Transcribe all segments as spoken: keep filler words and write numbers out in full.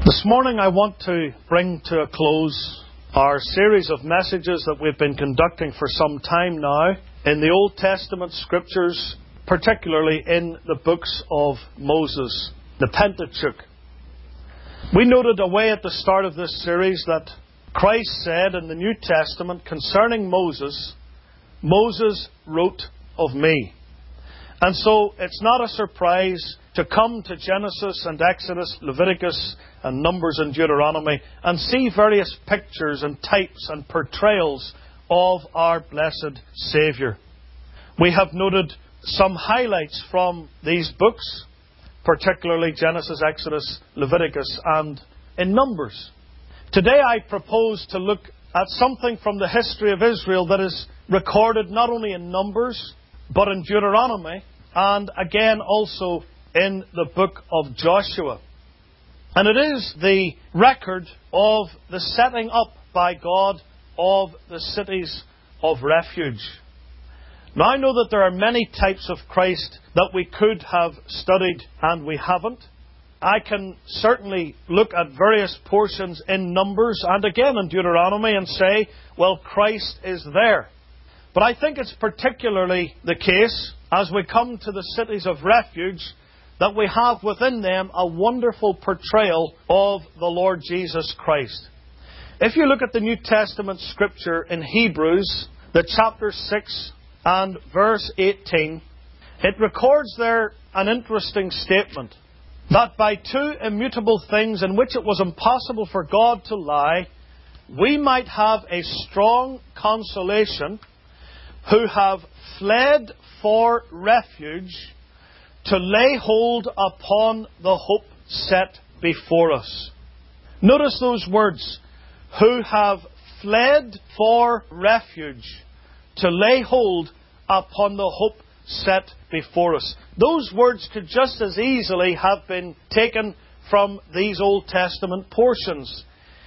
This morning I want to bring to a close our series of messages that we've been conducting for some time now in the Old Testament Scriptures, particularly in the books of Moses, the Pentateuch. We noted away at the start of this series that Christ said in the New Testament concerning Moses, Moses wrote of me. And so it's not a surprise to come to Genesis and Exodus, Leviticus and Numbers and Deuteronomy and see various pictures and types and portrayals of our blessed Saviour. We have noted some highlights from these books, particularly Genesis, Exodus, Leviticus and in Numbers. Today I propose to look at something from the history of Israel that is recorded not only in Numbers but in Deuteronomy and again also in the book of Joshua. And it is the record of the setting up by God of the cities of refuge. Now I know that there are many types of Christ that we could have studied and we haven't. I can certainly look at various portions in Numbers and again in Deuteronomy and say, well, Christ is there. But I think it's particularly the case as we come to the cities of refuge that we have within them a wonderful portrayal of the Lord Jesus Christ. If you look at the New Testament Scripture in Hebrews, the chapter six and verse eighteen, it records there an interesting statement, that by two immutable things in which it was impossible for God to lie, we might have a strong consolation who have fled for refuge to lay hold upon the hope set before us. Notice those words, who have fled for refuge to lay hold upon the hope set before us. Those words could just as easily have been taken from these Old Testament portions.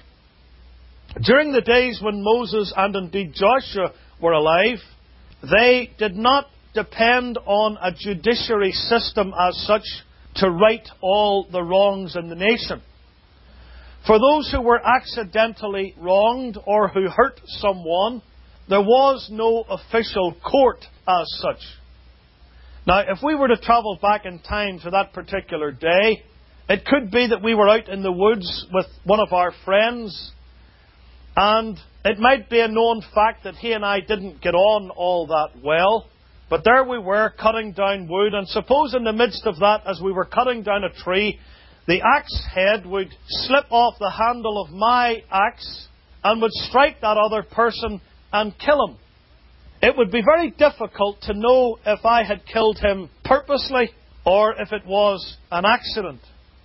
During the days when Moses and indeed Joshua were alive, they did not depend on a judiciary system as such to right all the wrongs in the nation. For those who were accidentally wronged or who hurt someone, there was no official court as such. Now, if we were to travel back in time to that particular day, it could be that we were out in the woods with one of our friends, and it might be a known fact that he and I didn't get on all that well. But there we were, cutting down wood, and suppose in the midst of that, as we were cutting down a tree, the axe head would slip off the handle of my axe and would strike that other person and kill him. It would be very difficult to know if I had killed him purposely or if it was an accident.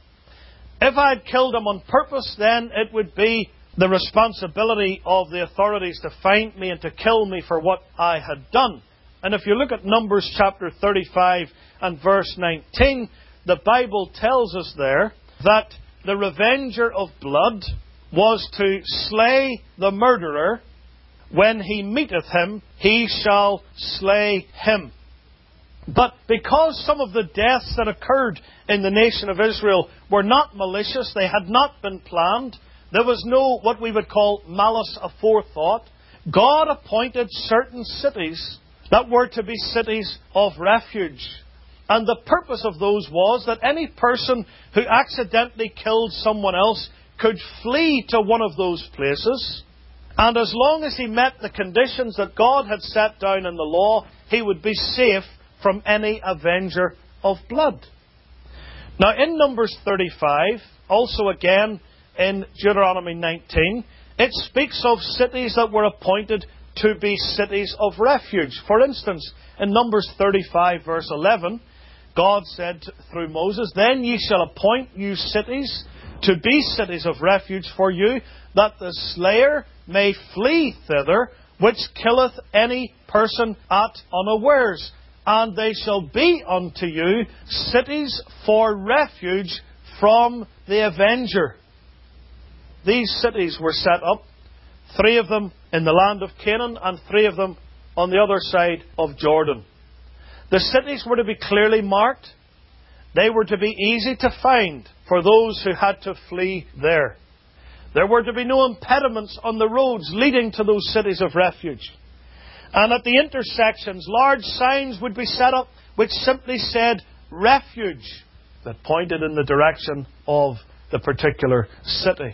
If I had killed him on purpose, then it would be the responsibility of the authorities to find me and to kill me for what I had done. And if you look at Numbers chapter thirty-five and verse nineteen, the Bible tells us there that the revenger of blood was to slay the murderer. When he meeteth him, he shall slay him. But because some of the deaths that occurred in the nation of Israel were not malicious, they had not been planned, there was no what we would call malice aforethought, God appointed certain cities that were to be cities of refuge. And the purpose of those was that any person who accidentally killed someone else could flee to one of those places, and as long as he met the conditions that God had set down in the law, he would be safe from any avenger of blood. Now in Numbers thirty-five, also again in Deuteronomy nineteen, it speaks of cities that were appointed to be cities of refuge. For instance, in Numbers thirty-five verse eleven, God said through Moses, then ye shall appoint you cities to be cities of refuge for you, that the slayer may flee thither, which killeth any person at unawares. And they shall be unto you cities for refuge from the avenger. These cities were set up, three of them in the land of Canaan and three of them on the other side of Jordan. The cities were to be clearly marked. they were to be easy to find for those who had to flee there. There were to be no impediments on the roads leading to those cities of refuge. And at the intersections, large signs would be set up which simply said refuge, that pointed in the direction of the particular city.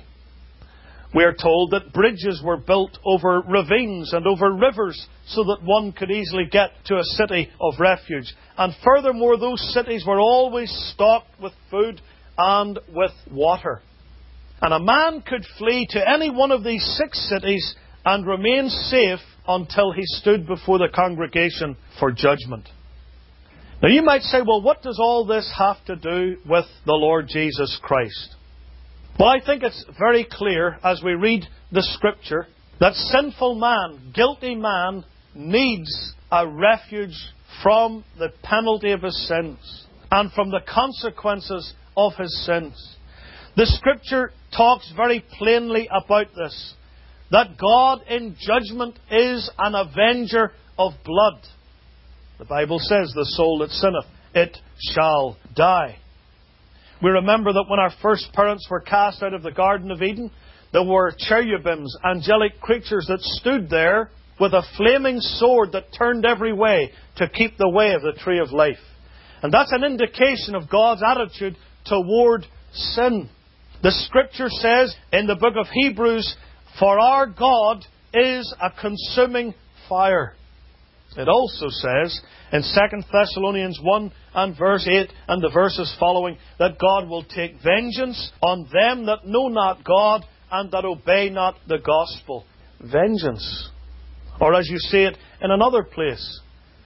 We are told that bridges were built over ravines and over rivers so that one could easily get to a city of refuge. And furthermore, those cities were always stocked with food and with water. And a man could flee to any one of these six cities and remain safe until he stood before the congregation for judgment. Now you might say, well, what does all this have to do with the Lord Jesus Christ? Well, I think it's very clear as we read the Scripture that sinful man, guilty man, needs a refuge from the penalty of his sins and from the consequences of his sins. The Scripture talks very plainly about this, that God in judgment is an avenger of blood. The Bible says, the soul that sinneth, it shall die. We remember that when our first parents were cast out of the Garden of Eden, there were cherubims, angelic creatures that stood there with a flaming sword that turned every way to keep the way of the tree of life. And that's an indication of God's attitude toward sin. The Scripture says in the book of Hebrews, for our God is a consuming fire. It also says in Second Thessalonians one and verse eight and the verses following that God will take vengeance on them that know not God and that obey not the gospel. Vengeance. Or as you say it in another place,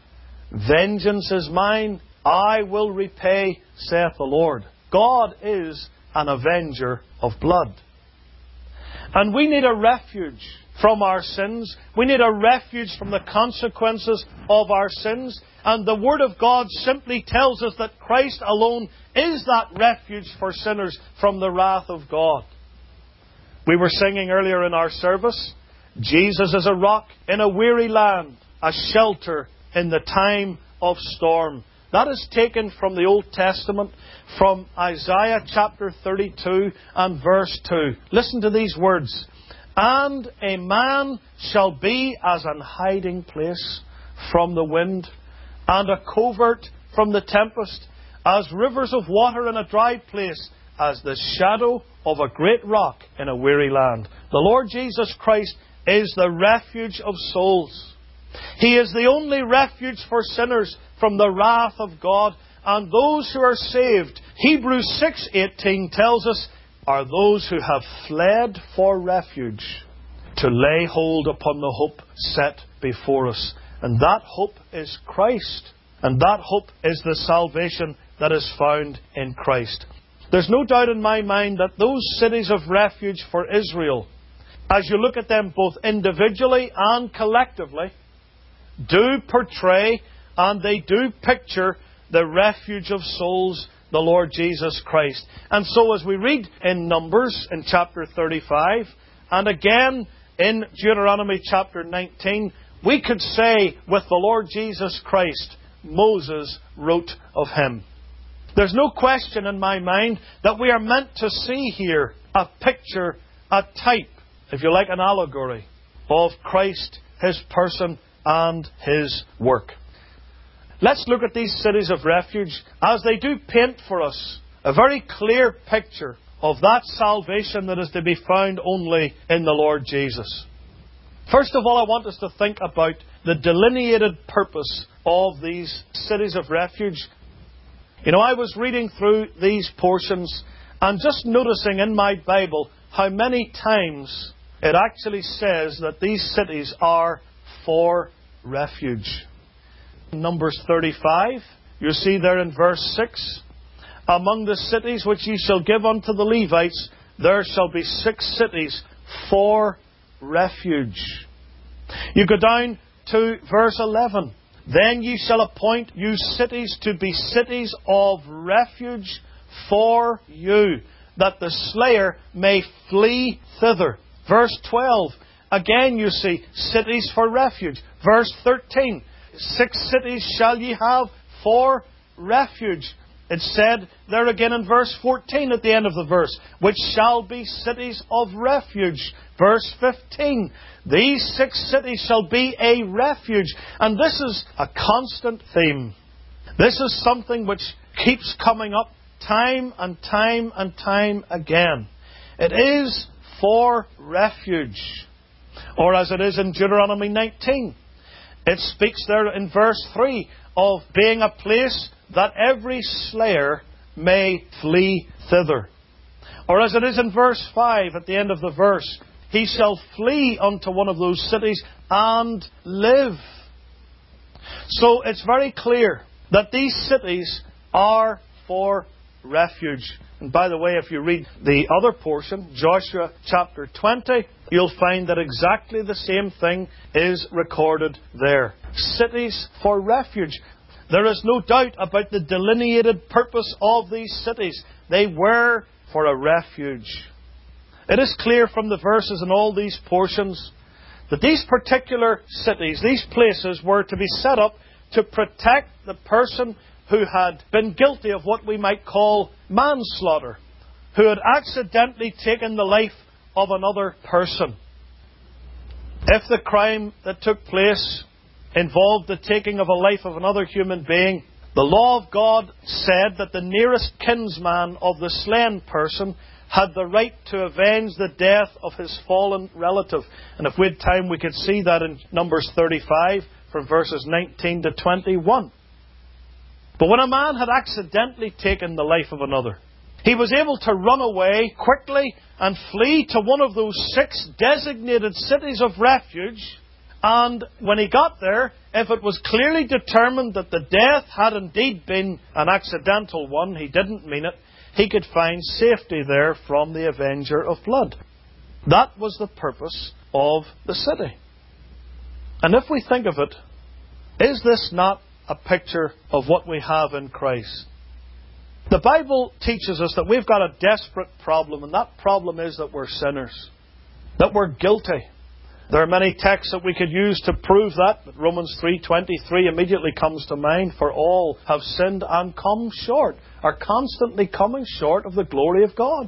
vengeance is mine, I will repay, saith the Lord. God is an avenger of blood. And we need a refuge from our sins. We need a refuge from the consequences of our sins. And the Word of God simply tells us that Christ alone is that refuge for sinners from the wrath of God. We were singing earlier in our service, Jesus is a rock in a weary land, a shelter in the time of storm. That is taken from the Old Testament, from Isaiah chapter thirty-two and verse two. Listen to these words. And a man shall be as an hiding place from the wind, and a covert from the tempest, as rivers of water in a dry place, as the shadow of a great rock in a weary land. The Lord Jesus Christ is the refuge of souls. He is the only refuge for sinners from the wrath of God. And those who are saved, Hebrews six eighteen tells us, are those who have fled for refuge to lay hold upon the hope set before us. And that hope is Christ. And that hope is the salvation that is found in Christ. There's no doubt in my mind that those cities of refuge for Israel, as you look at them both individually and collectively, do portray and they do picture the refuge of souls, the Lord Jesus Christ. And so as we read in Numbers in chapter thirty-five, and again in Deuteronomy chapter nineteen, we could say with the Lord Jesus Christ, Moses wrote of him. There's no question in my mind that we are meant to see here a picture, a type, if you like, an allegory of Christ, His person and His work. Let's look at these cities of refuge as they do paint for us a very clear picture of that salvation that is to be found only in the Lord Jesus. First of all, I want us to think about the delineated purpose of these cities of refuge. You know, I was reading through these portions and just noticing in my Bible how many times it actually says that these cities are for refuge. Numbers thirty-five, you see there in verse six, among the cities which ye shall give unto the Levites, there shall be six cities for refuge. You go down to verse eleven. Then ye shall appoint you cities to be cities of refuge for you, that the slayer may flee thither. Verse twelve. Again you see cities for refuge. Verse thirteen. Six cities shall ye have for refuge. It's said there again in verse fourteen at the end of the verse, which shall be cities of refuge. Verse fifteen, these six cities shall be a refuge. And this is a constant theme. This is something which keeps coming up time and time and time again. It is for refuge. Or as it is in Deuteronomy nineteen, it speaks there in verse three of being a place that every slayer may flee thither. Or as it is in verse five at the end of the verse, he shall flee unto one of those cities and live. So it's very clear that these cities are for refuge. And by the way, if you read the other portion, Joshua chapter twenty, you'll find that exactly the same thing is recorded there. Cities for refuge. There is no doubt about the delineated purpose of these cities. They were for a refuge. It is clear from the verses in all these portions that these particular cities, these places, were to be set up to protect the person who had been guilty of what we might call manslaughter, who had accidentally taken the life of another person. If the crime that took place involved the taking of a life of another human being, the law of God said that the nearest kinsman of the slain person had the right to avenge the death of his fallen relative. And if we had time, we could see that in Numbers thirty-five, from verses nineteen to twenty-one. But when a man had accidentally taken the life of another, he was able to run away quickly and flee to one of those six designated cities of refuge. And when he got there, if it was clearly determined that the death had indeed been an accidental one, he didn't mean it, he could find safety there from the avenger of blood. That was the purpose of the city. And if we think of it, is this not a picture of what we have in Christ? The Bible teaches us that we've got a desperate problem, and that problem is that we're sinners, that we're guilty. There are many texts that we could use to prove that, but Romans three twenty-three immediately comes to mind. For all have sinned and come short, are constantly coming short of the glory of God.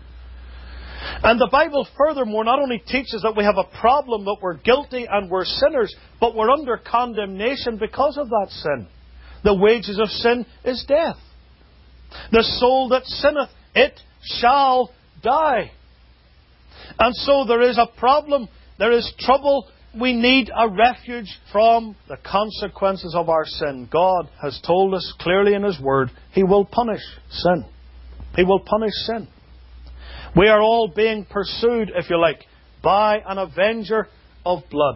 And the Bible furthermore not only teaches that we have a problem, that we're guilty and we're sinners, but we're under condemnation because of that sin. The wages of sin is death. The soul that sinneth, it shall die. And so there is a problem. There is trouble. We need a refuge from the consequences of our sin. God has told us clearly in His Word, He will punish sin. He will punish sin. We are all being pursued, if you like, by an avenger of blood.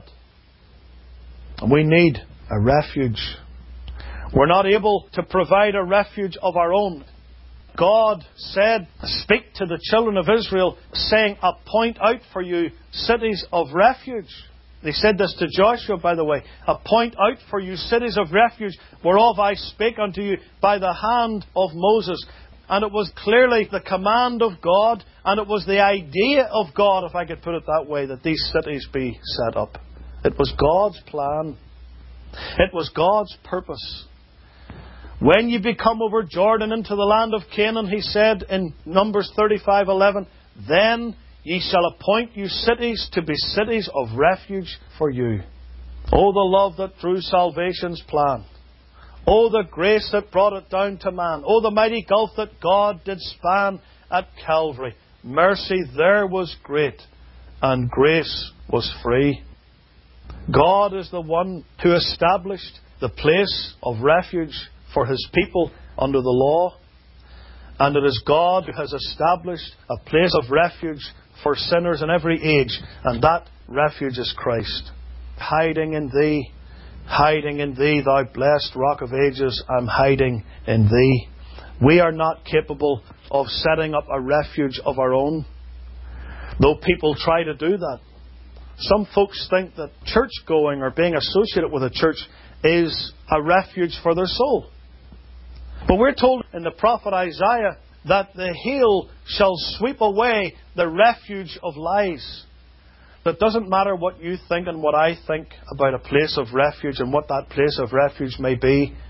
And we need a refuge. We're not able to provide a refuge of our own. God said, speak to the children of Israel, saying, appoint out for you cities of refuge. They said this to Joshua, by the way. Appoint out for you cities of refuge, whereof I spake unto you by the hand of Moses. And it was clearly the command of God, and it was the idea of God, if I could put it that way, that these cities be set up. It was God's plan. It was God's purpose. When you become over Jordan into the land of Canaan, He said in Numbers thirty-five eleven, then ye shall appoint you cities to be cities of refuge for you. Oh, the love that drew salvation's plan. Oh, the grace that brought it down to man. Oh, the mighty gulf that God did span at Calvary. Mercy there was great, and grace was free. God is the one who established the place of refuge for His people under the law. And it is God who has established a place of refuge for sinners in every age. And that refuge is Christ. Hiding in Thee, hiding in Thee, Thou blessed Rock of Ages, I'm hiding in Thee. We are not capable of setting up a refuge of our own, though people try to do that. Some folks think that church going or being associated with a church is a refuge for their soul. But we're told in the prophet Isaiah that the heel shall sweep away the refuge of lies. It doesn't matter what you think and what I think about a place of refuge and what that place of refuge may be.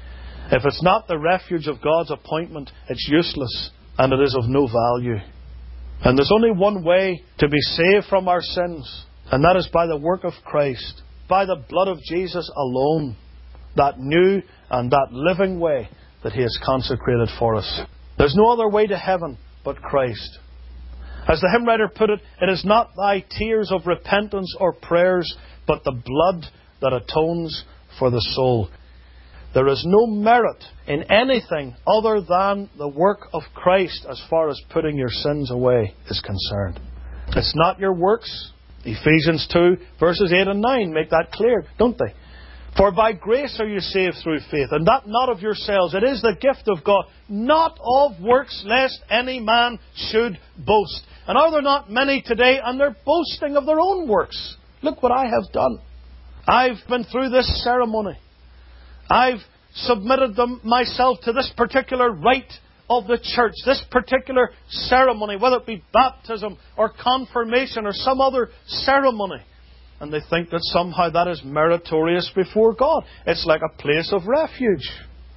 If it's not the refuge of God's appointment, it's useless and it is of no value. And there's only one way to be saved from our sins, and that is by the work of Christ, by the blood of Jesus alone, that new and that living way that He has consecrated for us. There's no other way to heaven but Christ. As the hymn writer put it, it is not thy tears of repentance or prayers, but the blood that atones for the soul. There is no merit in anything other than the work of Christ as far as putting your sins away is concerned. It's not your works. Ephesians two, verses eight and nine make that clear, don't they? For by grace are you saved through faith, and that not of yourselves. It is the gift of God, not of works, lest any man should boast. And are there not many today, and they're boasting of their own works? Look what I have done. I've been through this ceremony. I've submitted them myself to this particular rite of the church, this particular ceremony, whether it be baptism or confirmation or some other ceremony. And they think that somehow that is meritorious before God. It's like a place of refuge.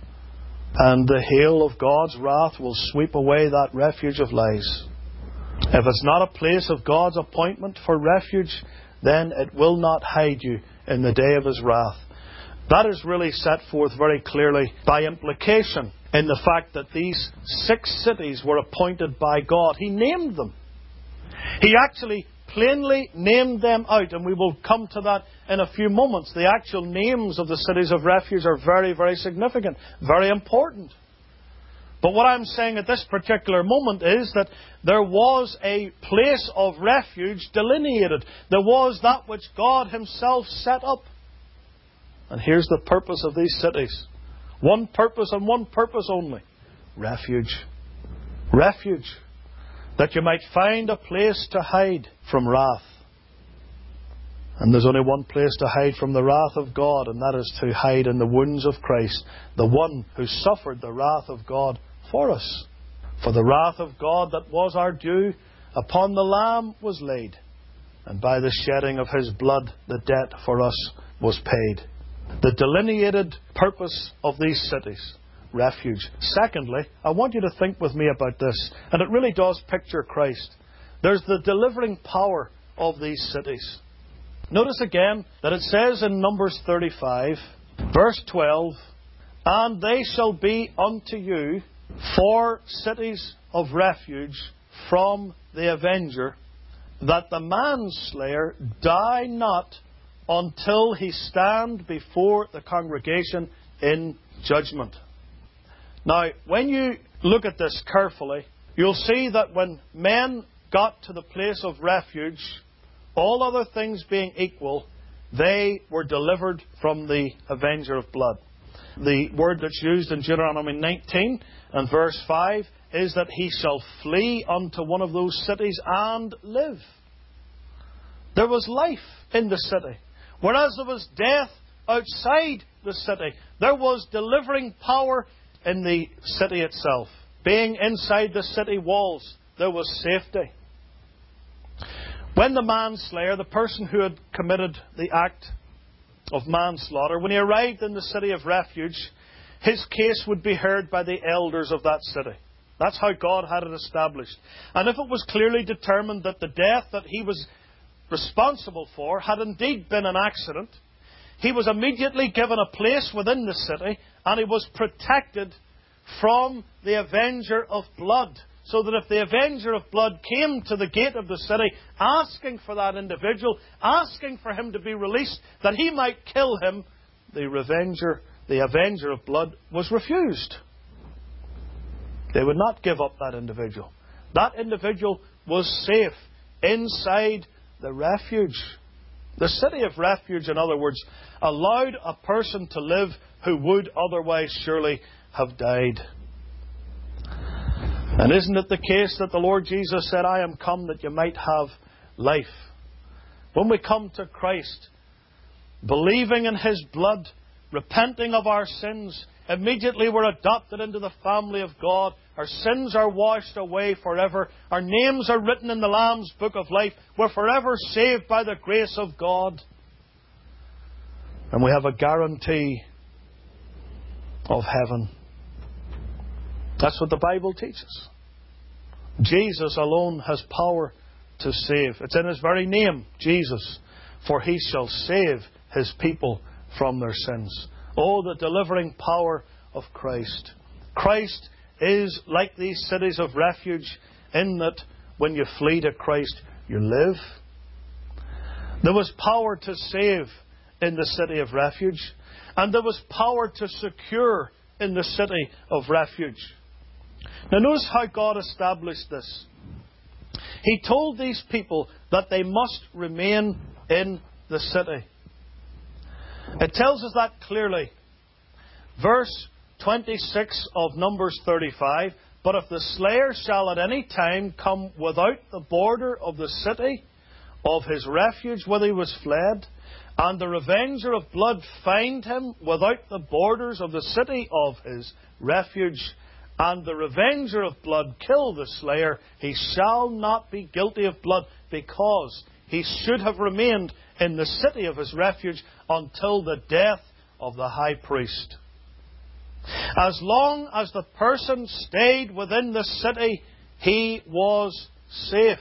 And the hail of God's wrath will sweep away that refuge of lies. If it's not a place of God's appointment for refuge, then it will not hide you in the day of His wrath. That is really set forth very clearly by implication in the fact that these six cities were appointed by God. He named them. He actually plainly named them out, and we will come to that in a few moments. The actual names of the cities of refuge are very, very significant, very important. But what I'm saying at this particular moment is that there was a place of refuge delineated. There was that which God Himself set up. And here's the purpose of these cities. One purpose and one purpose only. Refuge. Refuge. That you might find a place to hide from wrath. And there's only one place to hide from the wrath of God, and that is to hide in the wounds of Christ, the one who suffered the wrath of God for us. For the wrath of God that was our due upon the Lamb was laid, and by the shedding of His blood the debt for us was paid. The delineated purpose of these cities. Refuge. Secondly, I want you to think with me about this, and it really does picture Christ. There's the delivering power of these cities. Notice again that it says in Numbers thirty-five, verse twelve, and they shall be unto you for cities of refuge from the avenger, that the manslayer die not until he stand before the congregation in judgment. Now, when you look at this carefully, you'll see that when men got to the place of refuge, all other things being equal, they were delivered from the avenger of blood. The word that's used in Deuteronomy nineteen and verse five is that he shall flee unto one of those cities and live. There was life in the city. Whereas there was death outside the city, there was delivering power in the city itself. Being inside the city walls, there was safety. When the manslayer, the person who had committed the act of manslaughter, when he arrived in the city of refuge, his case would be heard by the elders of that city. That's how God had it established. And if it was clearly determined that the death that he was responsible for had indeed been an accident, he was immediately given a place within the city, and he was protected from the avenger of blood. So that if the avenger of blood came to the gate of the city asking for that individual, asking for him to be released, that he might kill him, the revenger, the avenger of blood was refused. They would not give up that individual. That individual was safe inside the refuge. The city of refuge, in other words, allowed a person to live who would otherwise surely have died. And isn't it the case that the Lord Jesus said, I am come that you might have life? When we come to Christ, believing in His blood, repenting of our sins, immediately we're adopted into the family of God. Our sins are washed away forever. Our names are written in the Lamb's book of life. We're forever saved by the grace of God. And we have a guarantee of heaven. That's what the Bible teaches. Jesus alone has power to save. It's in His very name, Jesus. For He shall save His people from their sins. Oh, the delivering power of Christ. Christ is like these cities of refuge in that when you flee to Christ, you live. There was power to save in the city of refuge, and there was power to secure in the city of refuge. Now notice how God established this. He told these people that they must remain in the city. It tells us that clearly. Verse twenty-six of Numbers thirty-five, but if the slayer shall at any time come without the border of the city of his refuge whither he was fled, and the revenger of blood find him without the borders of the city of his refuge, and the revenger of blood kill the slayer, he shall not be guilty of blood, because he should have remained in the city of his refuge until the death of the high priest. As long as the person stayed within the city, he was safe.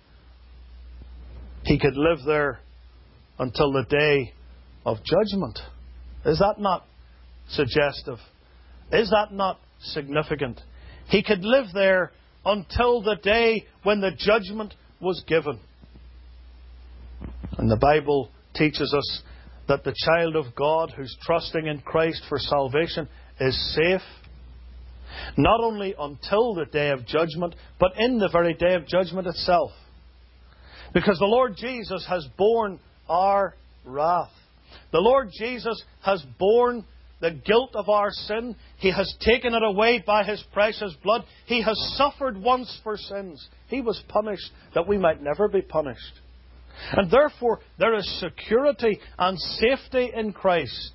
He could live there until the day of judgment. Is that not suggestive? Is that not significant? He could live there until the day when the judgment was given. And the Bible teaches us that the child of God who's trusting in Christ for salvation is safe, not only until the day of judgment, but in the very day of judgment itself. Because the Lord Jesus has borne our wrath. The Lord Jesus has borne the guilt of our sin. He has taken it away by His precious blood. He has suffered once for sins. He was punished that we might never be punished. And therefore there is security and safety in Christ.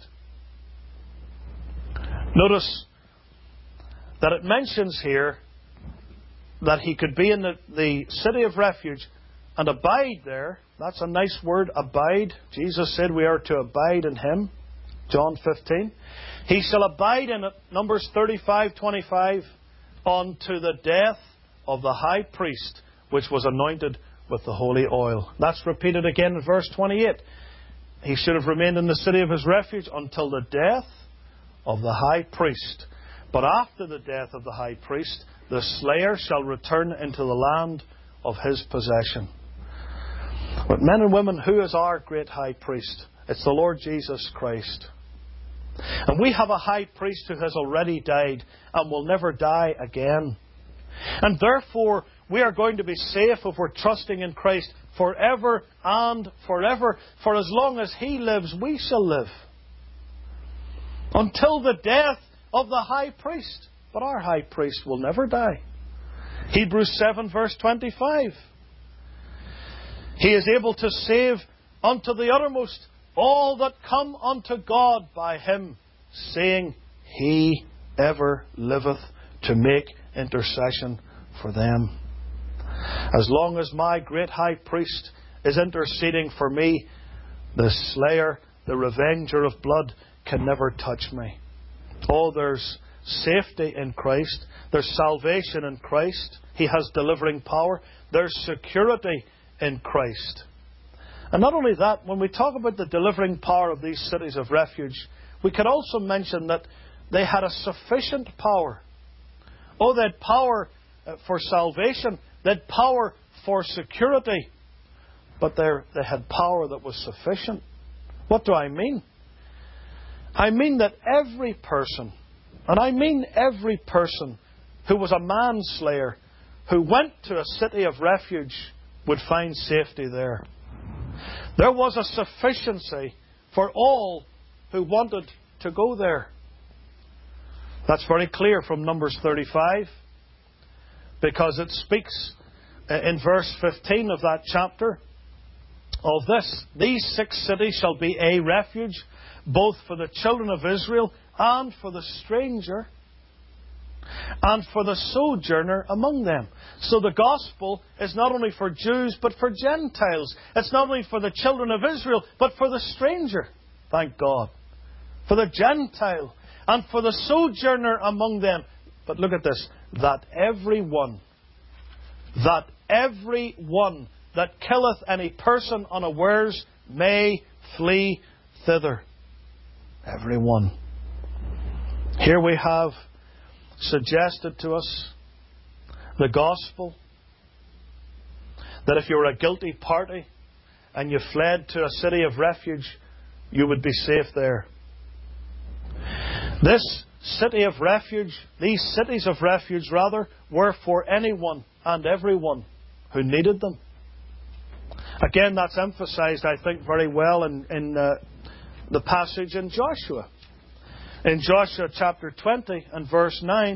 Notice that it mentions here that he could be in the, the city of refuge and abide there. That's a nice word, abide. Jesus said we are to abide in Him. John fifteen. He shall abide in it, Numbers thirty-five twenty-five, unto the death of the high priest, which was anointed with the holy oil. That's repeated again in verse twenty-eight. He should have remained in the city of his refuge until the death of the high priest. But after the death of the high priest, the slayer shall return into the land of his possession. But men and women, who is our great high priest? It's the Lord Jesus Christ. And we have a high priest who has already died and will never die again. And therefore, we are going to be safe if we're trusting in Christ forever and forever. For as long as He lives, we shall live. Until the death of the high priest. But our high priest will never die. Hebrews seven verse twenty-five. He is able to save unto the uttermost all that come unto God by Him, saying, He ever liveth to make intercession for them. As long as my great high priest is interceding for me, the slayer, the revenger of blood, can never touch me. Oh, there's safety in Christ. There's salvation in Christ. He has delivering power. There's security in Christ. And not only that, when we talk about the delivering power of these cities of refuge, we could also mention that they had a sufficient power. Oh, they had power for salvation. They had power for security. But they had power that was sufficient. What do I mean? I mean that every person, and I mean every person who was a manslayer, who went to a city of refuge, would find safety there. There was a sufficiency for all who wanted to go there. That's very clear from Numbers thirty-five, because it speaks in verse fifteen of that chapter of this. These six cities shall be a refuge, both for the children of Israel and for the stranger and for the sojourner among them. So the gospel is not only for Jews but for Gentiles. It's not only for the children of Israel but for the stranger. Thank God. For the Gentile. and for the sojourner among them. But look at this, that every one, that every one that killeth any person unawares may flee thither. Every one. Here we have suggested to us the gospel, that if you were a guilty party and you fled to a city of refuge, you would be safe there. This city of refuge, these cities of refuge rather, were for anyone and everyone who needed them. Again, that's emphasized, I think, very well in, in uh, the passage in Joshua. In Joshua chapter twenty and verse nine,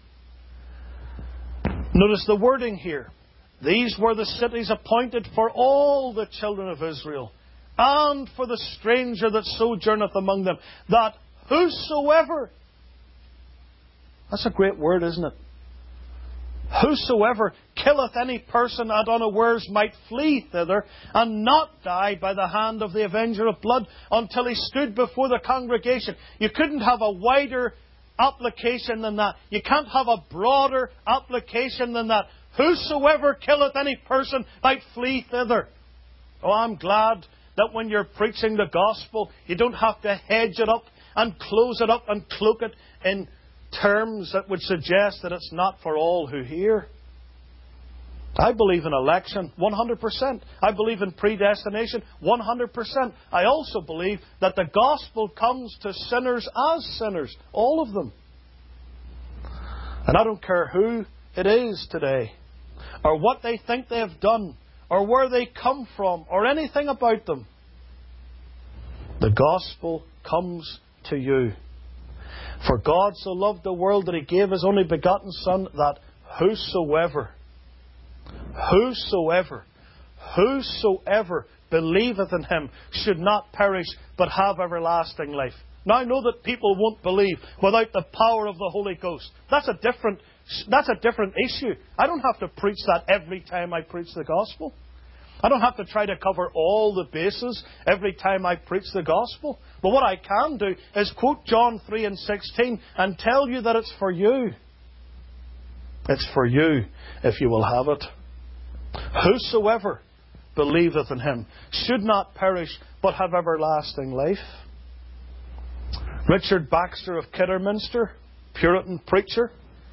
notice the wording here. These were the cities appointed for all the children of Israel, and for the stranger that sojourneth among them, that whosoever... That's a great word, isn't it? Whosoever killeth any person at unawares might flee thither, and not die by the hand of the avenger of blood, until he stood before the congregation. You couldn't have a wider application than that. You can't have a broader application than that. Whosoever killeth any person might flee thither. Oh, I'm glad that when you're preaching the gospel, you don't have to hedge it up and close it up and cloak it in terms that would suggest that it's not for all who hear. I believe in election, one hundred percent. I believe in predestination, one hundred percent. I also believe that the gospel comes to sinners as sinners, all of them. And I don't care who it is today, or what they think they have done, or where they come from, or anything about them. The gospel comes to you. For God so loved the world that He gave His only begotten Son, that whosoever, whosoever, whosoever believeth in Him should not perish, but have everlasting life. Now I know that people won't believe without the power of the Holy Ghost. That's a different, that's a different issue. I don't have to preach that every time I preach the gospel. I don't have to try to cover all the bases every time I preach the gospel. But what I can do is quote John three and sixteen and tell you that it's for you. It's for you if you will have it. Whosoever believeth in Him should not perish but have everlasting life. Richard Baxter of Kidderminster, Puritan preacher,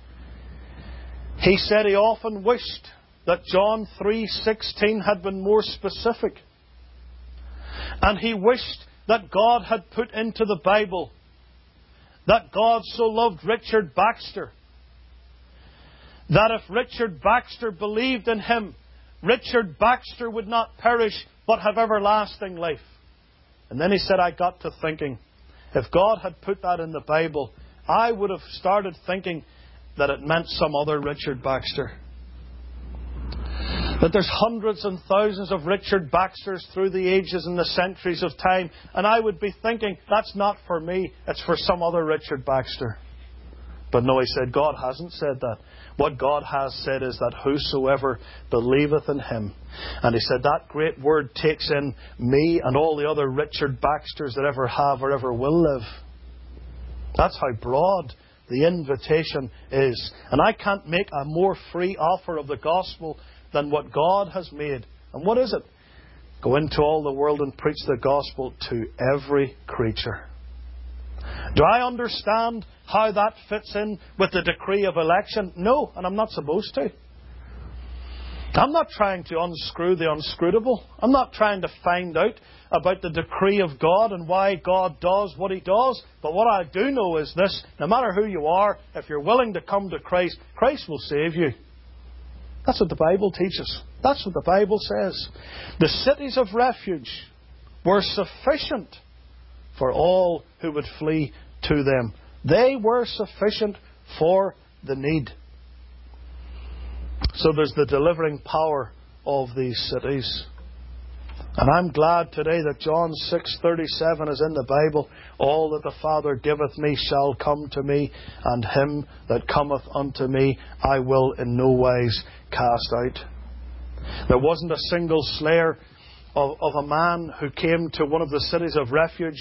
he said he often wished that John three sixteen had been more specific. And he wished that God had put into the Bible that God so loved Richard Baxter, that if Richard Baxter believed in Him, Richard Baxter would not perish but have everlasting life. And then he said, I got to thinking, if God had put that in the Bible, I would have started thinking that it meant some other Richard Baxter. That there's hundreds and thousands of Richard Baxters through the ages and the centuries of time, and I would be thinking, that's not for me, it's for some other Richard Baxter. But no, he said, God hasn't said that. What God has said is that whosoever believeth in Him. And he said that great word takes in me and all the other Richard Baxters that ever have or ever will live. That's how broad the invitation is. And I can't make a more free offer of the gospel than what God has made. And what is it? Go into all the world and preach the gospel to every creature. Do I understand how that fits in with the decree of election? No, and I'm not supposed to. I'm not trying to unscrew the unscrutable. I'm not trying to find out about the decree of God and why God does what He does. But what I do know is this: no matter who you are, if you're willing to come to Christ, Christ will save you. That's what the Bible teaches. That's what the Bible says. The cities of refuge were sufficient for all who would flee to them. They were sufficient for the need. So there's the delivering power of these cities. And I'm glad today that John six thirty-seven is in the Bible. All that the Father giveth me shall come to me, and him that cometh unto me I will in no wise cast out. There wasn't a single slayer of, of a man who came to one of the cities of refuge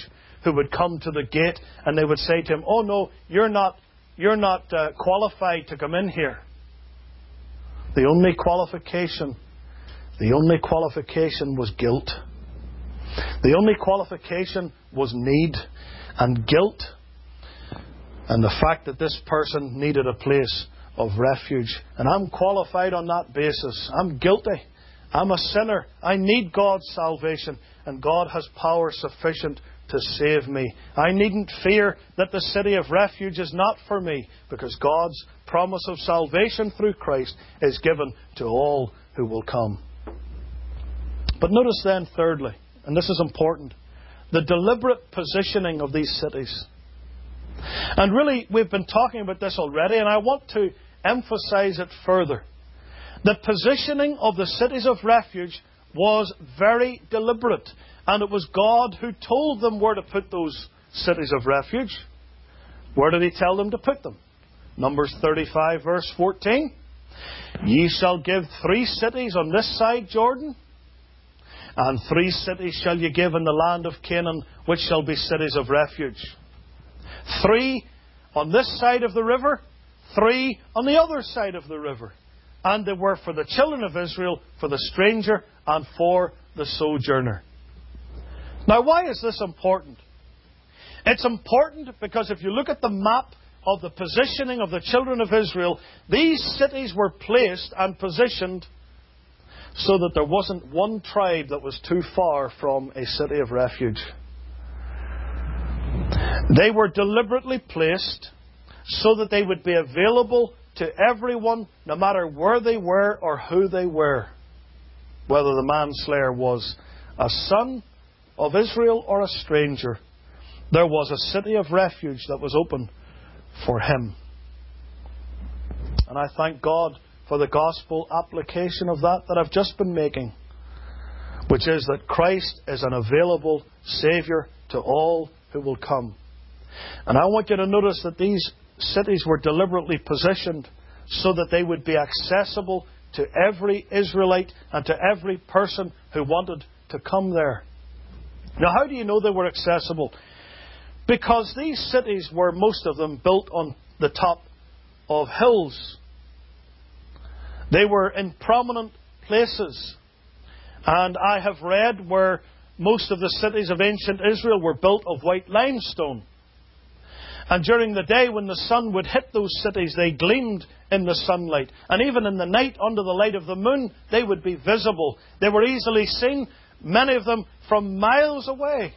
who would come to the gate and they would say to him, "Oh no, you're not, you're not uh, qualified to come in here." The only qualification, the only qualification was guilt. The only qualification was need and guilt, and the fact that this person needed a place of refuge. And I'm qualified on that basis. I'm guilty. I'm a sinner. I need God's salvation, and God has power sufficient to save me. I needn't fear that the city of refuge is not for me, because God's promise of salvation through Christ is given to all who will come. But notice then, thirdly, and this is important, the deliberate positioning of these cities. And really, we've been talking about this already, and I want to emphasize it further. The positioning of the cities of refuge was very deliberate, and it was God who told them where to put those cities of refuge. Where did He tell them to put them? Numbers thirty-five, verse fourteen. "Ye shall give three cities on this side Jordan, and three cities shall ye give in the land of Canaan, which shall be cities of refuge." Three on this side of the river, three on the other side of the river. And they were for the children of Israel, for the stranger, and for the sojourner. Now, why is this important? It's important because if you look at the map of the positioning of the children of Israel, these cities were placed and positioned so that there wasn't one tribe that was too far from a city of refuge. They were deliberately placed so that they would be available to everyone, no matter where they were or who they were. Whether the manslayer was a son of Israel or a stranger, there was a city of refuge that was open for him. And I thank God for the gospel application of that that I've just been making, which is that Christ is an available Saviour to all who will come. And I want you to notice that these cities were deliberately positioned so that they would be accessible to every Israelite and to every person who wanted to come there. Now, how do you know they were accessible? Because these cities were, most of them, built on the top of hills. They were in prominent places. And I have read where most of the cities of ancient Israel were built of white limestone. And during the day when the sun would hit those cities, they gleamed in the sunlight. And even in the night, under the light of the moon, they would be visible. They were easily seen, many of them from miles away.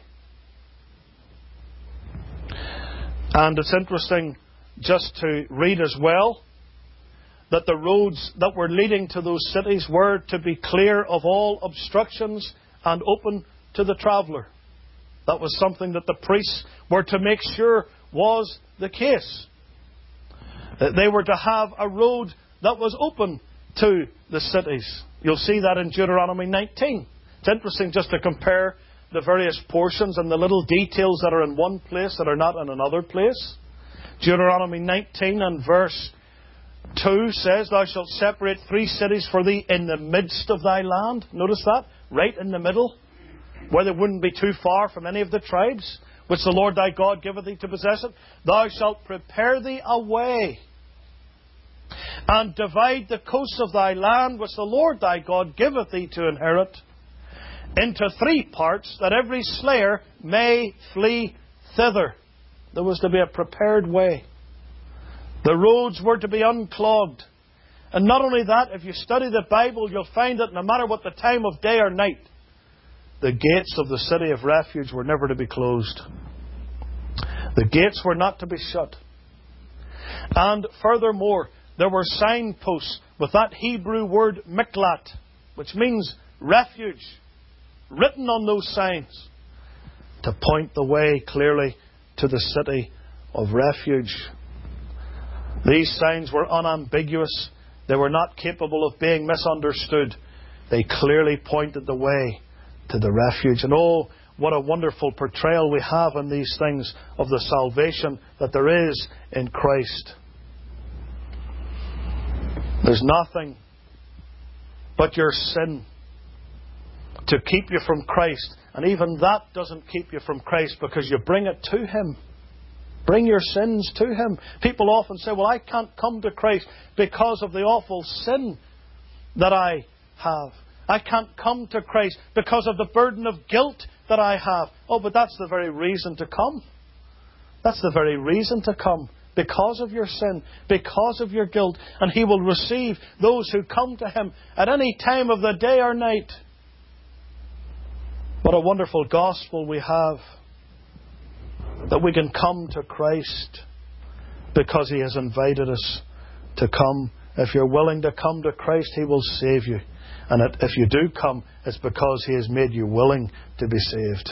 And it's interesting just to read as well that the roads that were leading to those cities were to be clear of all obstructions and open to the traveller. That was something that the priests were to make sure was the case. They were to have a road that was open to the cities. You'll see that in Deuteronomy nineteen. It's interesting just to compare the various portions and the little details that are in one place that are not in another place. Deuteronomy nineteen and verse two says, "Thou shalt separate three cities for thee in the midst of thy land." Notice that? Right in the middle, where they wouldn't be too far from any of the tribes, which the Lord thy God giveth thee to possess it. "Thou shalt prepare thee a way, and divide the coasts of thy land, which the Lord thy God giveth thee to inherit, into three parts, that every slayer may flee thither." There was to be a prepared way. The roads were to be unclogged. And not only that, if you study the Bible, you'll find that no matter what the time of day or night, the gates of the city of refuge were never to be closed. The gates were not to be shut. And furthermore, there were signposts with that Hebrew word miklat, which means refuge, written on those signs to point the way clearly to the city of refuge. These signs were unambiguous. They were not capable of being misunderstood. They clearly pointed the way to the refuge. And oh, what a wonderful portrayal we have in these things of the salvation that there is in Christ. There's nothing but your sin to keep you from Christ. And even that doesn't keep you from Christ because you bring it to Him. Bring your sins to Him. People often say, well, I can't come to Christ because of the awful sin that I have. I can't come to Christ because of the burden of guilt that I have. Oh, but that's the very reason to come. That's the very reason to come. Because of your sin, because of your guilt. And He will receive those who come to Him at any time of the day or night. What a wonderful gospel we have. That we can come to Christ because He has invited us to come. If you're willing to come to Christ, He will save you. And if you do come, it's because He has made you willing to be saved.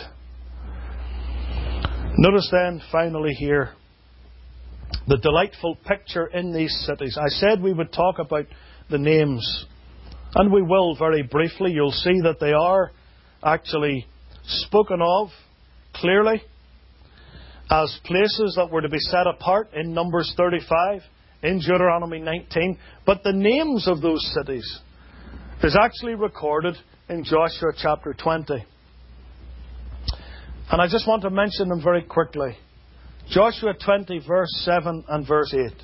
Notice then, finally here, the delightful picture in these cities. I said we would talk about the names. And we will very briefly. You'll see that they are actually spoken of clearly as places that were to be set apart in Numbers thirty-five, in Deuteronomy nineteen. But the names of those cities is actually recorded in Joshua chapter twenty. And I just want to mention them very quickly. Joshua twenty, verse seven and verse eight.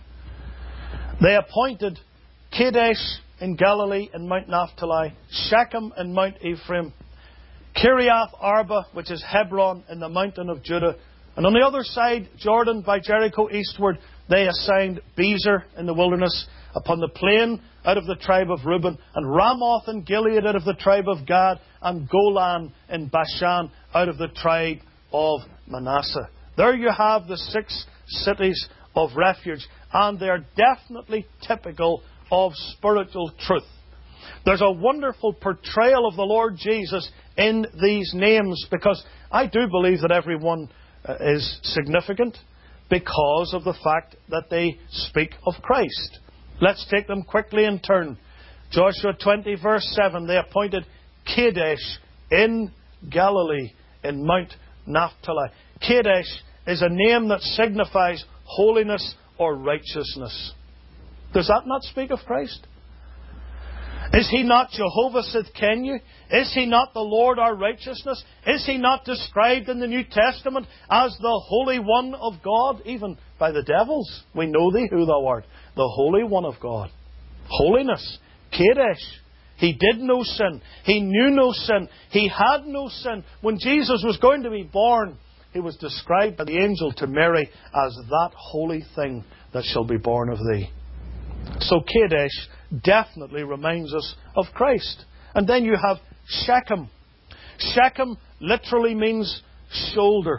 They appointed Kadesh in Galilee and Mount Naphtali, Shechem and Mount Ephraim, Kiriath Arba, which is Hebron in the mountain of Judah. And on the other side, Jordan by Jericho eastward, they assigned Bezer in the wilderness, upon the plain out of the tribe of Reuben, and Ramoth in Gilead out of the tribe of Gad, and Golan in Bashan out of the tribe of Manasseh. There you have the six cities of refuge, and they're definitely typical of spiritual truth. There's a wonderful portrayal of the Lord Jesus in these names, because I do believe that every one is significant because of the fact that they speak of Christ. Let's take them quickly in turn. Joshua twenty, verse seven, they appointed Kadesh in Galilee, in Mount Naphtali. Kadesh is a name that signifies holiness or righteousness. Does that not speak of Christ? Is He not Jehovah Sidkenu? Is He not the Lord our righteousness? Is He not described in the New Testament as the Holy One of God, even by the devils? We know Thee who Thou art, the Holy One of God. Holiness. Kadesh. He did no sin. He knew no sin. He had no sin. When Jesus was going to be born, He was described by the angel to Mary as that holy thing that shall be born of thee. So Kadesh definitely reminds us of Christ. And then you have Shechem. Shechem literally means shoulder.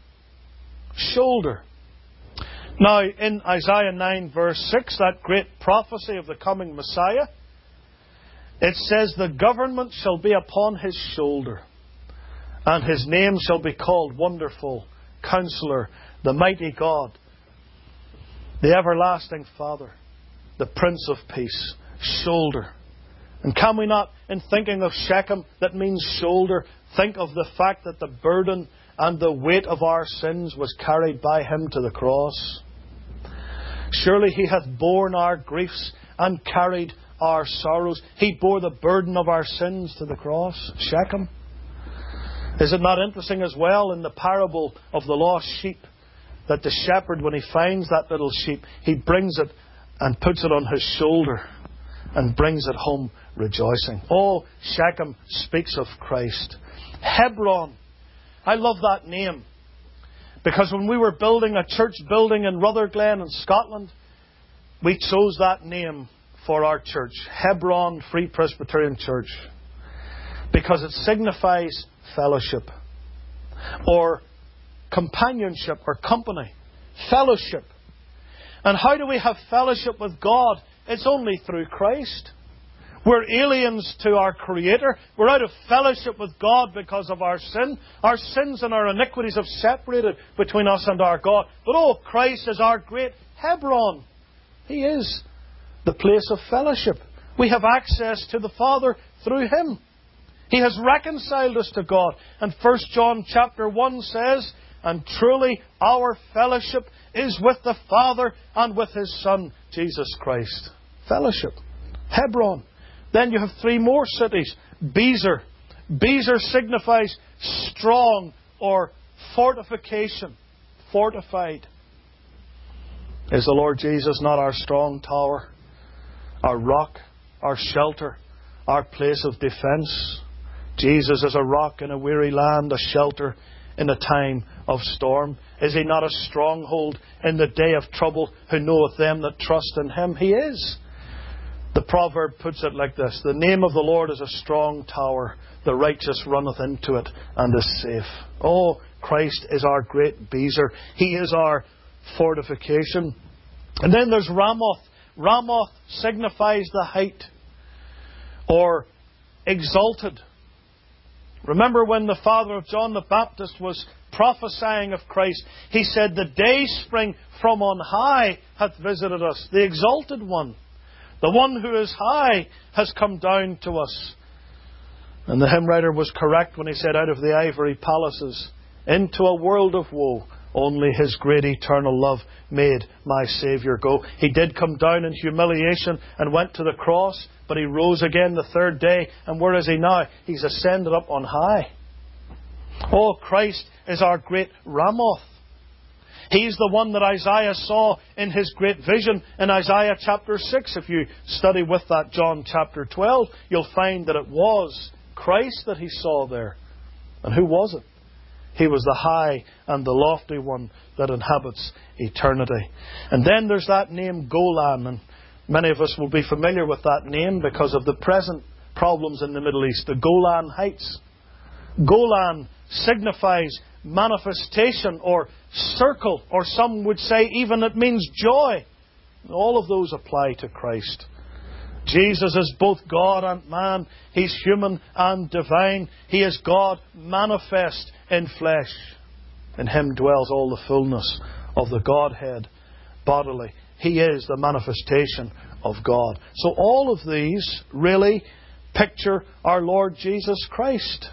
Shoulder. Now, in Isaiah nine, verse six, that great prophecy of the coming Messiah, it says, the government shall be upon His shoulder, and His name shall be called Wonderful, Counselor, the Mighty God, the Everlasting Father, the Prince of Peace. Shoulder. And can we not, in thinking of Shechem, that means shoulder, think of the fact that the burden and the weight of our sins was carried by Him to the cross? Surely He hath borne our griefs and carried our sorrows. He bore the burden of our sins to the cross. Shechem. Is it not interesting as well in the parable of the lost sheep that the shepherd, when he finds that little sheep, he brings it and puts it on his shoulder and brings it home rejoicing. Oh, Shechem speaks of Christ. Hebron. I love that name, because when we were building a church building in Rutherglen in Scotland, we chose that name for our church, Hebron Free Presbyterian Church, because it signifies fellowship or companionship or company. Fellowship. And how do we have fellowship with God? It's only through Christ. We're aliens to our Creator. We're out of fellowship with God because of our sin. Our sins and our iniquities have separated between us and our God. But oh, Christ is our great Hebron. He is the place of fellowship. We have access to the Father through Him. He has reconciled us to God. And First John chapter one says, and truly our fellowship is with the Father and with His Son, Jesus Christ. Fellowship. Hebron. Then you have three more cities. Bezer Bezer signifies strong or fortification. Fortified. Is the Lord Jesus not our strong tower, our rock, our shelter, our place of defence? Jesus is a rock in a weary land, a shelter in a time of storm. Is He not a stronghold in the day of trouble, who knoweth them that trust in Him? He is. The proverb puts it like this: the name of the Lord is a strong tower, the righteous runneth into it and is safe. Oh, Christ is our great Bezer. He is our fortification. And then there's Ramoth. Ramoth signifies the height, or exalted. Remember when the father of John the Baptist was prophesying of Christ, he said, the day spring from on high hath visited us. The exalted one. The one who is high has come down to us. And the hymn writer was correct when he said, out of the ivory palaces into a world of woe, only His great eternal love made my Saviour go. He did come down in humiliation and went to the cross, but He rose again the third day. And where is He now? He's ascended up on high. Oh, Christ is our great Ramoth. He's the one that Isaiah saw in his great vision in Isaiah chapter six. If you study with that John chapter twelve, you'll find that it was Christ that he saw there. And who was it? He was the high and the lofty one that inhabits eternity. And then there's that name Golan. And many of us will be familiar with that name because of the present problems in the Middle East. The Golan Heights. Golan signifies manifestation or circle, or some would say even it means joy. All of those apply to Christ. Jesus is both God and man. He's human and divine. He is God manifest in flesh. In Him dwells all the fullness of the Godhead bodily. He is the manifestation of God. So all of these really picture our Lord Jesus Christ.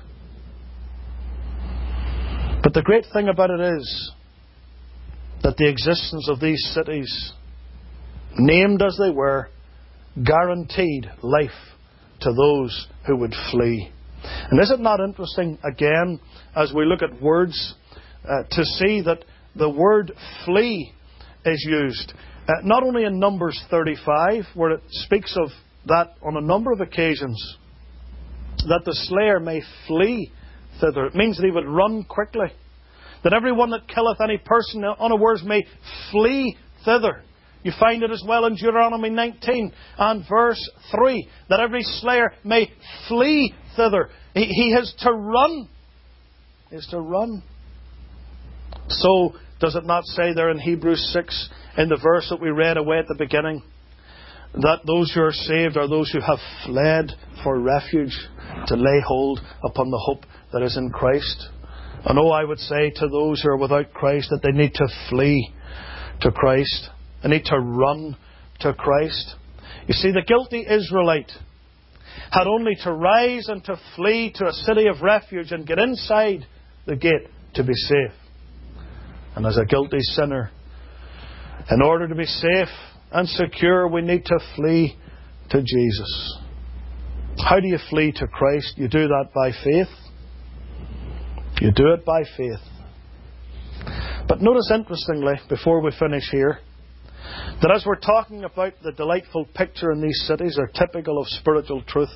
But the great thing about it is that the existence of these cities, named as they were, guaranteed life to those who would flee. And is it not interesting, again, as we look at words, uh, to see that the word flee is used, uh, not only in Numbers thirty-five, where it speaks of that on a number of occasions, that the slayer may flee thither. It means that he would run quickly. That everyone that killeth any person unawares may flee thither. You find it as well in Deuteronomy nineteen and verse three. That every slayer may flee thither. He, he has to run. He has to run. So, does it not say there in Hebrews six, in the verse that we read away at the beginning, that those who are saved are those who have fled for refuge, to lay hold upon the hope that is in Christ? And oh, I would say to those who are without Christ that they need to flee to Christ. They need to run to Christ. You see, the guilty Israelite had only to rise and to flee to a city of refuge and get inside the gate to be safe. And as a guilty sinner, in order to be safe and secure, we need to flee to Jesus. How do you flee to Christ? You do that by faith. You do it by faith. But notice, interestingly, before we finish here, that as we're talking about the delightful picture in these cities are typical of spiritual truth,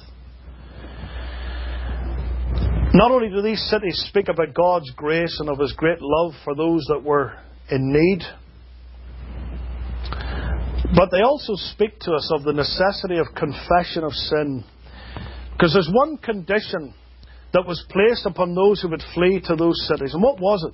not only do these cities speak about God's grace and of His great love for those that were in need, but they also speak to us of the necessity of confession of sin. Because there's one condition that was placed upon those who would flee to those cities. And what was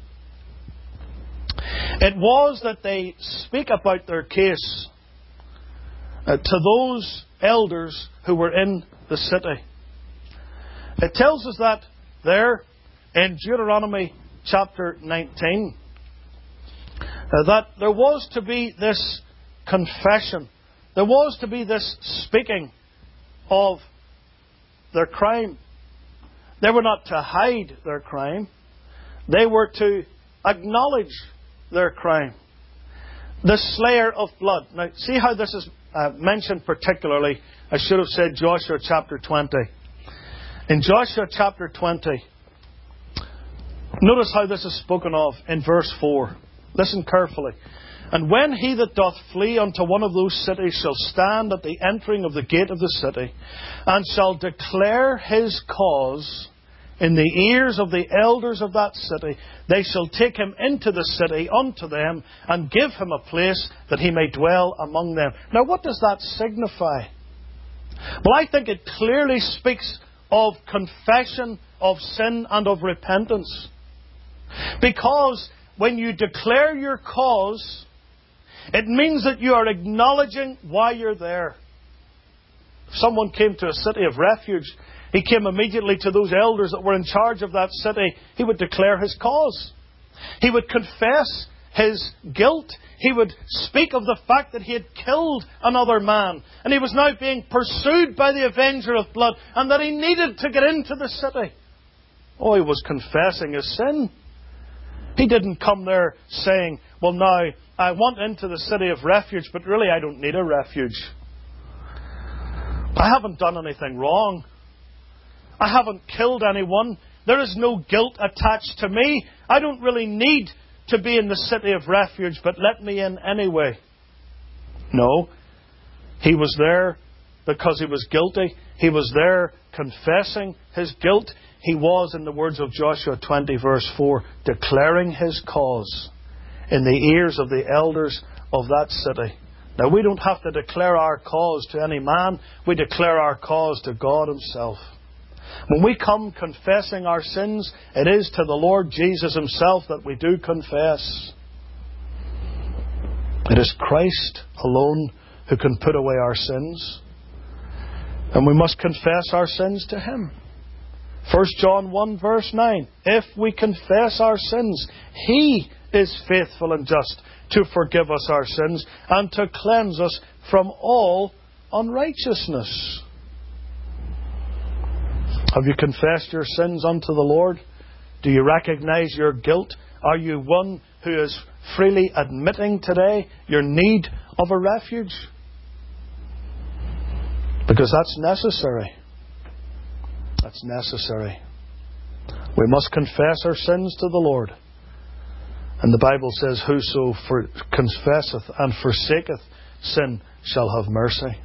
it? It was that they speak about their case uh, to those elders who were in the city. It tells us that there in Deuteronomy chapter nineteen, uh, that there was to be this confession. There was to be this speaking of their crime. They were not to hide their crime. They were to acknowledge their crime. The slayer of blood. Now, see how this is uh, mentioned particularly. I should have said Joshua chapter twenty. In Joshua chapter twenty, notice how this is spoken of in verse four. Listen carefully. And when he that doth flee unto one of those cities shall stand at the entering of the gate of the city, and shall declare his cause in the ears of the elders of that city, they shall take him into the city unto them, and give him a place that he may dwell among them. Now what does that signify? Well, I think it clearly speaks of confession of sin and of repentance. Because when you declare your cause, it means that you are acknowledging why you're there. If someone came to a city of refuge, he came immediately to those elders that were in charge of that city. He would declare his cause. He would confess his guilt. He would speak of the fact that he had killed another man, and he was now being pursued by the avenger of blood, and that he needed to get into the city. Oh, he was confessing his sin. He didn't come there saying, well, now, I want into the city of refuge, but really I don't need a refuge. I haven't done anything wrong. I haven't killed anyone. There is no guilt attached to me. I don't really need to be in the city of refuge, but let me in anyway. No. He was there because he was guilty. He was there confessing his guilt. He was, in the words of Joshua twenty verse four, declaring his cause in the ears of the elders of that city. Now, we don't have to declare our cause to any man. We declare our cause to God Himself. When we come confessing our sins, it is to the Lord Jesus Himself that we do confess. It is Christ alone who can put away our sins. And we must confess our sins to Him. First John one verse nine. If we confess our sins, He is faithful and just to forgive us our sins and to cleanse us from all unrighteousness. Have you confessed your sins unto the Lord? Do you recognize your guilt? Are you one who is freely admitting today your need of a refuge? Because that's necessary. That's necessary. We must confess our sins to the Lord. And the Bible says, whoso for confesseth and forsaketh sin shall have mercy.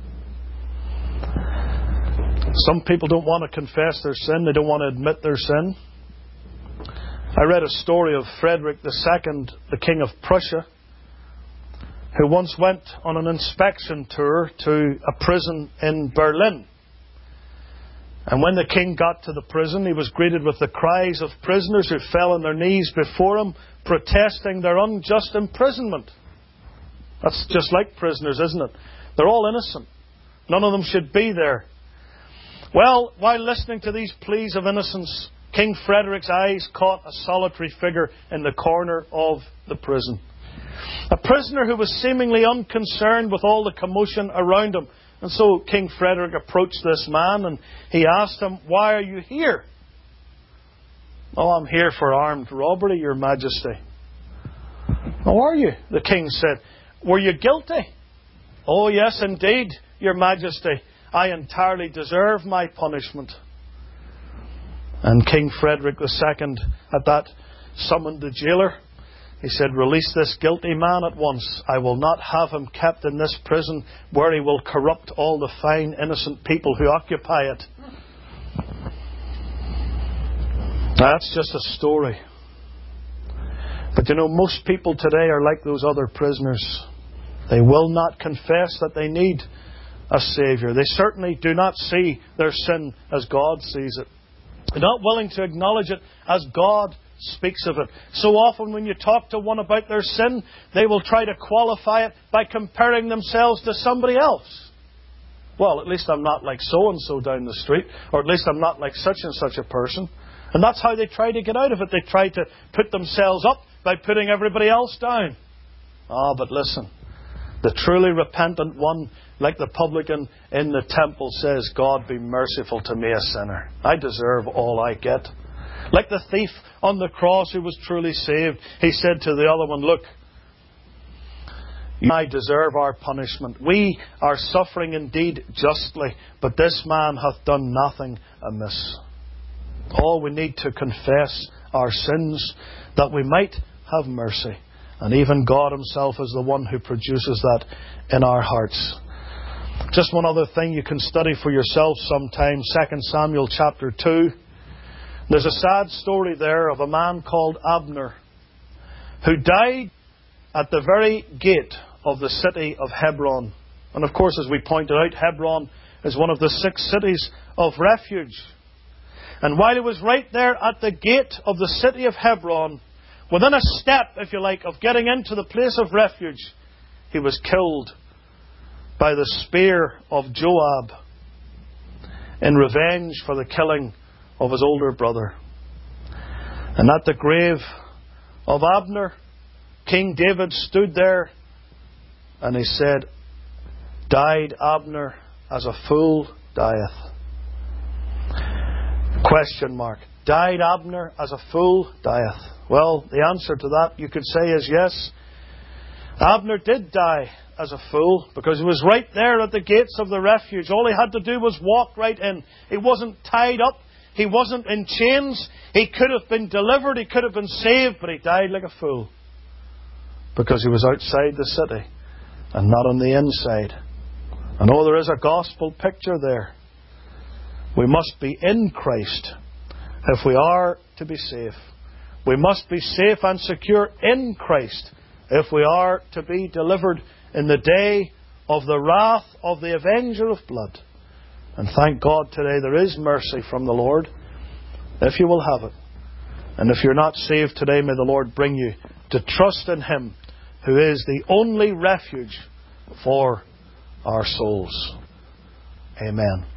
Some people don't want to confess their sin. They don't want to admit their sin. I read a story of Frederick the Second, the King of Prussia, who once went on an inspection tour to a prison in Berlin. And when the king got to the prison, he was greeted with the cries of prisoners who fell on their knees before him, protesting their unjust imprisonment. That's just like prisoners, isn't it? They're all innocent. None of them should be there. Well, while listening to these pleas of innocence, King Frederick's eyes caught a solitary figure in the corner of the prison. A prisoner who was seemingly unconcerned with all the commotion around him. And so King Frederick approached this man and he asked him, why are you here? Oh, I'm here for armed robbery, Your Majesty. Oh, are you? The king said. Were you guilty? Oh, yes, indeed, Your Majesty. I entirely deserve my punishment. And King Frederick the Second at that summoned the jailer. He said, release this guilty man at once. I will not have him kept in this prison where he will corrupt all the fine innocent people who occupy it. Now, that's just a story. But you know, most people today are like those other prisoners. They will not confess that they need a Saviour. They certainly do not see their sin as God sees it. They're not willing to acknowledge it as God speaks of it. So often when you talk to one about their sin, they will try to qualify it by comparing themselves to somebody else. Well, at least I'm not like so-and-so down the street, or at least I'm not like such and such a person. And that's how they try to get out of it. They try to put themselves up by putting everybody else down. Ah, but listen, the truly repentant one, like the publican in the temple, says, God be merciful to me, a sinner. I deserve all I get. Like the thief on the cross who was truly saved, he said to the other one, look, You and I deserve our punishment. We are suffering indeed justly, but this man hath done nothing amiss. All we need to confess our sins, that we might have mercy. And even God Himself is the one who produces that in our hearts. Just one other thing you can study for yourself sometime. Second Samuel chapter two. There's a sad story there of a man called Abner, who died at the very gate of the city of Hebron. And of course, as we pointed out, Hebron is one of the six cities of refuge. And while he was right there at the gate of the city of Hebron, within a step, if you like, of getting into the place of refuge, he was killed by the spear of Joab in revenge for the killing of his older brother. And at the grave of Abner, King David stood there and he said, "Died Abner as a fool dieth." Question mark. Died Abner as a fool dieth. Well, the answer to that, you could say, is yes. Abner did die as a fool, because he was right there at the gates of the refuge. All he had to do was walk right in. He wasn't tied up. He wasn't in chains. He could have been delivered. He could have been saved, but he died like a fool, because he was outside the city and not on the inside. And oh, there is a gospel picture there. We must be in Christ if we are to be safe. We must be safe and secure in Christ if we are to be delivered in the day of the wrath of the avenger of blood. And thank God today there is mercy from the Lord, if you will have it. And if you're not saved today, may the Lord bring you to trust in Him, who is the only refuge for our souls. Amen.